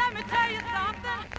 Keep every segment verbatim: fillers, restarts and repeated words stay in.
Let me tell you something.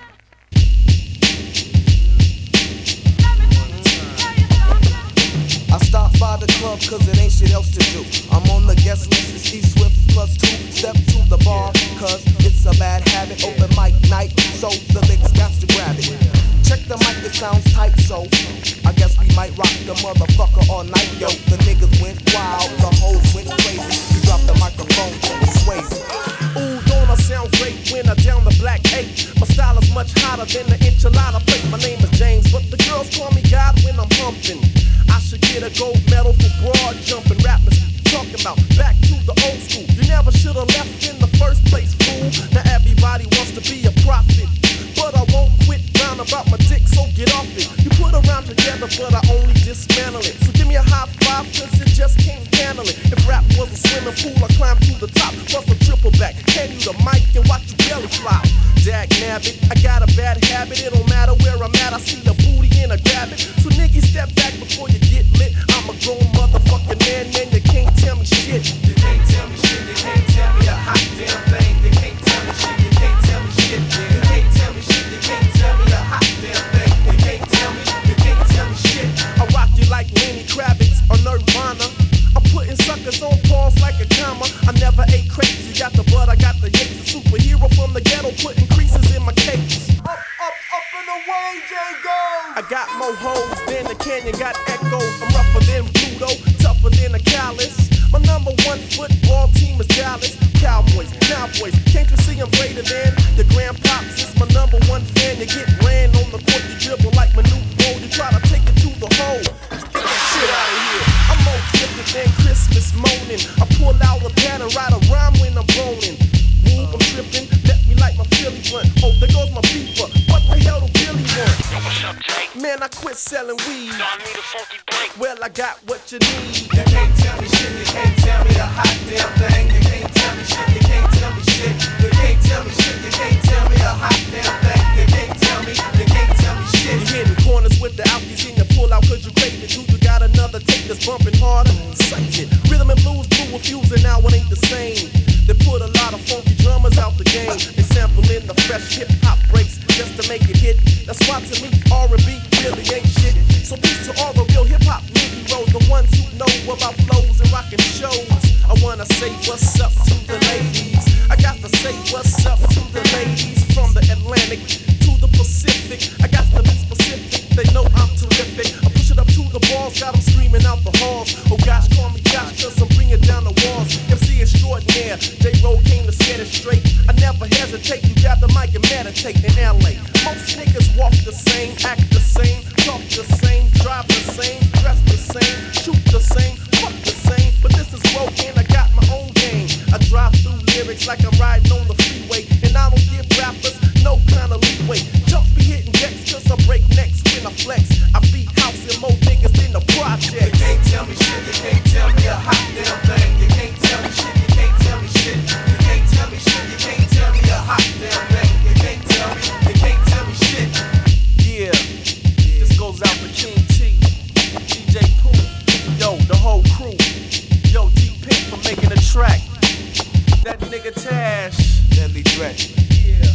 I stop by the club cause it ain't shit else to do. I'm on the guest list, it's E-Swift plus two. Step to the bar cause it's a bad habit. Open mic night, so the licks got to grab it. Check the mic, it sounds tight, so I guess we might rock the motherfucker all night, yo. The niggas went wild, the hoes went crazy. We dropped the microphone, it sways. Ooh, don't I sound great when I down the black eight? My style is much hotter than the enchilada plate. My name is James, but the girls call me God when I'm humping. I should get a gold medal for broad jumping. Rappers talking about back to the old school. You never should have left in the first place, fool. Now everybody wants to be a prophet, but I won't quit round about my dick, so get off it. You put a rhyme together, but I only dismantle it. So give me a high five, cause it just can't handle it. If rap was a swimming pool, I climb to the top, plus a triple back. Hand you the mic and watch you belly fly. Dag nabbit, I got a bad habit. It don't matter where I'm at, I see the booty and I grab it. So niggas step back before you get lit. I'm a grown motherfucking man, and you can't tell me shit. You can't tell me shit, you can't tell me a hot damn thing. You can't tell me shit, you can't tell me shit. You can't tell me shit, you can't tell me a hot damn thing. You can't tell me, you can't tell me shit. I rock you like Lenny Kravitz or Nirvana. I'm putting suckers on pause like a comma. I never ate crazy, got the blood, I got the yates. A superhero from the ghetto putting creases in my cakes. Up, up, up and away, Django. I got more hoes than the canyon got echoes. I'm rougher than Pluto, tougher than a callus. My number one football team is Dallas Cowboys, Cowboys. Can't you see I'm greater than your grandpops? Is my number one fan. You get ran on the court, you dribble like Manute Bol. You try to take it to the hole. Get that shit out of here. I'm more gifted than Christmas morning. I pull out a pad and write a rhyme when I'm groaning. Woo, I'm tripping. Let me light my Philly blunt. Oh, there goes my beeper. What the hell do Billy want? Yo, what's up, Jake? Man, I quit selling weed. Yo, I need a funky break. Well, I got what you need. You can't tell me shit, you can't tell me a hot damn thing. You can't tell me shit, you can't tell me shit. You can't tell me shit, you can't tell me a hot damn thing. You can't tell me, you can't tell me shit. You hitting corners with the alkies in your pull out cause you crave it. Do you got another take that's bumping harder? Say it. Rhythm and blues, blue refusing now it ain't the same. They put a lot of funky drummers out the game. They sample in the fresh hip hop breaks just to make it hit. That's why to me R and B really ain't shit. So peace to all the real hip hop Negroes, the ones who know about flows and rockin' shows. I wanna say what's up to the ladies. I got to say what's up to the ladies from the Atlantic to the Pacific. I got to be specific. They know I'm terrific. I push it up to the balls, got them screaming out the halls. Oh gosh, call me Josh, cause I'm bringing down the walls. M C extraordinaire, J-Roll came to set it straight. I never hesitate, you got the mic and meditate in L A. Most niggas walk the same, act the same, talk the same, drive the same, dress the same, shoot the same, fuck the same. But this is broken, I got my own game. I drive through lyrics like I'm riding on the freeway. And I don't give rappers no kind of leeway. Jumps be hitting decks cause I break necks when I flex. I be housing more niggas than the project. You can't tell me shit, you can't tell me a hot damn thing. You can't tell me shit, you can't tell me shit. You can't tell me shit, you can't tell me a hot damn thing. You can't tell me, you can't tell me shit. Yeah, this goes out to King T, D J Pooh, yo, the whole crew. Yo, D-Pink for making the track. That nigga Tash. Deadly threat. Yeah,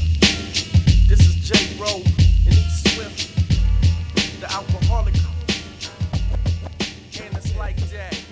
this is J-Roll and E-Swift, the alcoholic crew. And it's like that.